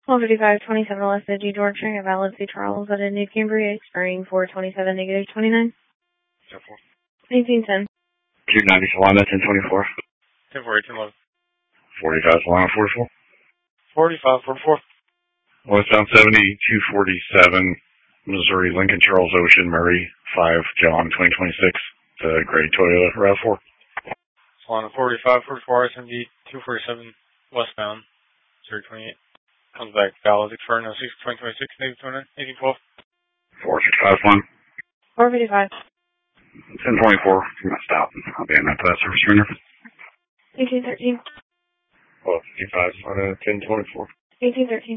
125527 West Edgy, Georgia, at Valid C. Charles at New Cambria, expiring 427 negative 29. 1810. 290 Solana, 1024. 1048, 1011. 45 Solana, 44. 45, 44. Westbound 70, 247, Missouri, Lincoln, Charles Ocean, Murray, 5, John, 2026, the gray Toyota RAV4. Solana 45, 44, SMD 247, westbound, 028. Comes back, valid, expiring 06, 2026, negative 29, 1812. 4651. 455. 1024, I'm not stopping. I'll be in that service surrender. 1813. 1255, 1024. 1813.